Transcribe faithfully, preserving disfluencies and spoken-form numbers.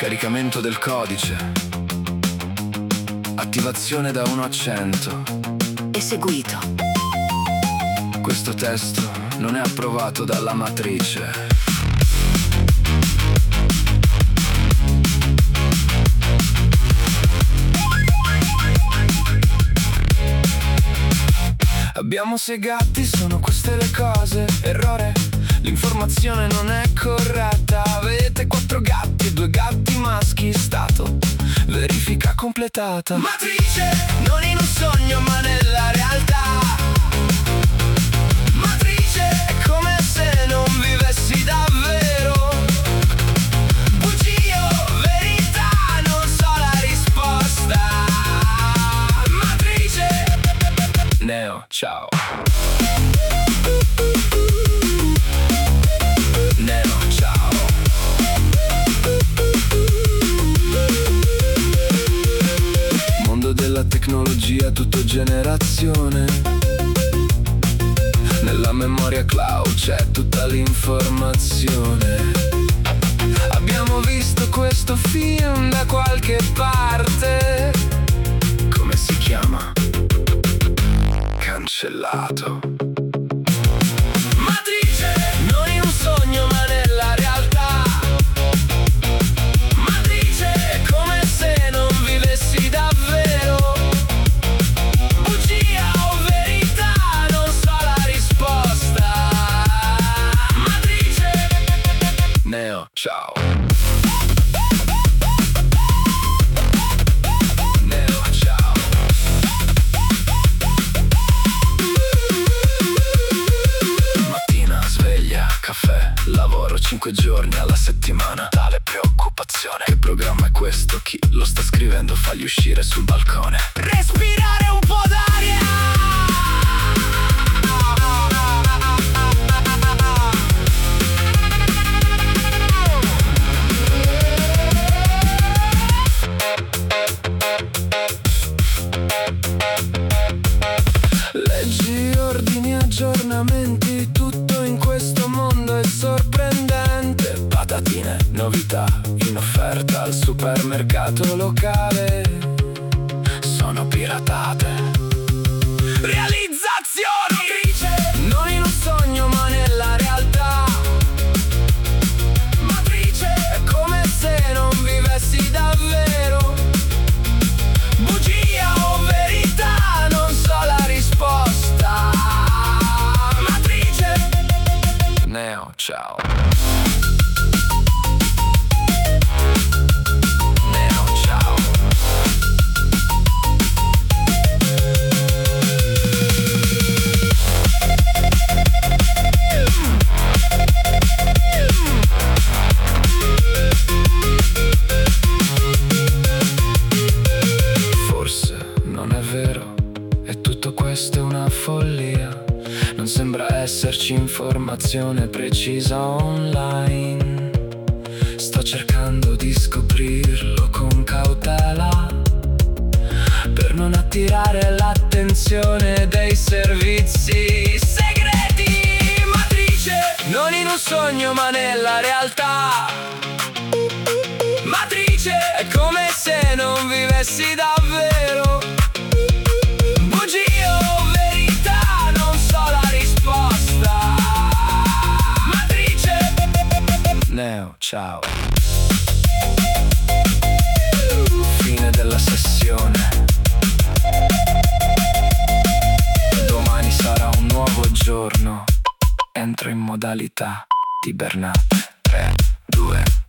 Caricamento del codice. Attivazione da uno a cento. Eseguito. Questo testo non è approvato dalla matrice. Abbiamo sei gatti, sono queste le cose. Errore, l'informazione non è corretta. Avete quattro gatti e due gatti maschi. Stato, verifica completata. Matrice, non in un sogno ma nella realtà. Matrice, è come se non vivessi davvero. Bugia o verità, non so la risposta. Matrice, Neo, ciao. Neo, ciao. Mondo della tecnologia, tutto generazione. Nella memoria cloud c'è tutta l'informazione. Abbiamo visto questo film da qualche parte. Come si chiama? Cancellato. Matrice, non in un sogno ma nella realtà. Matrice, è come se non vivessi davvero. Bugia o verità, non so la risposta. Matrice, Neo, ciao. Lavoro cinque giorni alla settimana. Tale preoccupazione. Che programma è questo? Chi lo sta scrivendo? Fagli uscire sul balcone. Respirare un po' d'aria. Leggi, ordini, aggiornamenti. Tutto in questo mondo è sorprendente. Patatine, novità in offerta al supermercato locale. Sono piratate. Realizzazioni! Matrice, non in un sogno ma nella realtà. Matrice, è come se non vivessi davvero. Bugia o verità, non so la risposta. Matrice, Neo, ciao. Neo, ciao. Forse non è vero, e tutto questo è una follia. Non sembra esserci informazione precisa online. Sto cercando di scoprirlo con cautela, per non attirare l'attenzione dei servizi segreti. Matrice, non in un sogno ma nella realtà. Matrice, è come se non vivessi davvero. Bugia o verità, non so la risposta. Matrice, Neo, ciao. Fine della sessione. Domani sarà un nuovo giorno. Entro in modalità di Bernat. tre, due